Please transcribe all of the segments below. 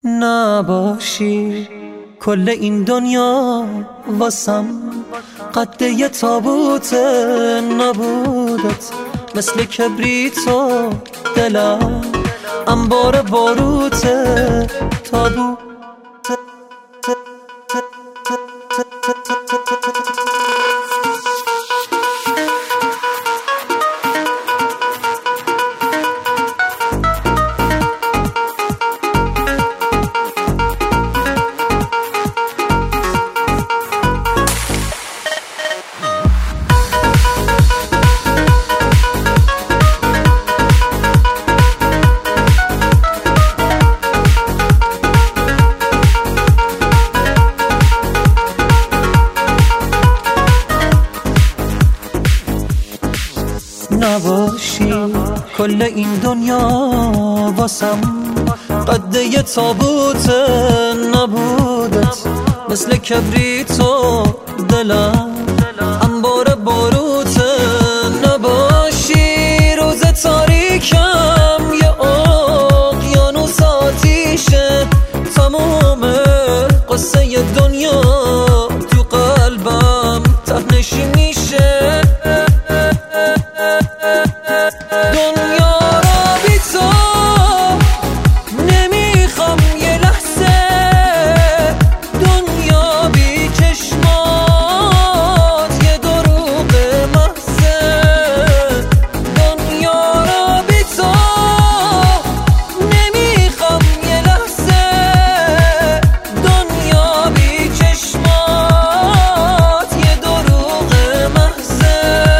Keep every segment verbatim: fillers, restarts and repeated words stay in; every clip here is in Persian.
نباشی کل این دنیا واسم قد یه تابوت نبودت، مثل کبریتو دلم انبار باروت تابوت. نباشی کل این دنیا واسم قد یه تابوت نبودت، مثل کبریتو دلم انبار باروت. نباشی روز تاریکم یه اقیانوس آتیشه، تموم قصه دنیا تو قلبم ته‌نشین میشه. دنیا را بی تو نمیخوام یه لحظه، دنیا بی چشمات یه دروغ محضه. دنیا را بی تو نمیخوام یه لحظه، دنیا بی چشمات یه دروغ محضه.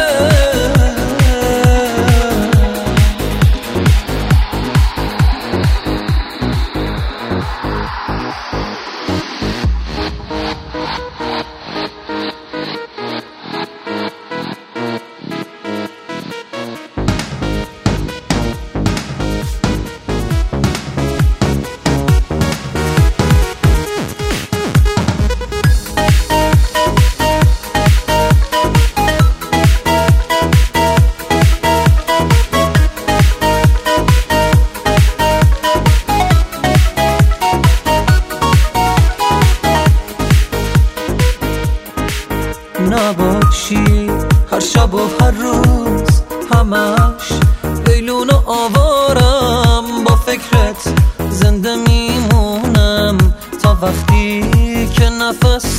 نباشی هر شب و هر روز همش ویلون و آوارم، با فکرت زنده میمونم تا وقتی که نفس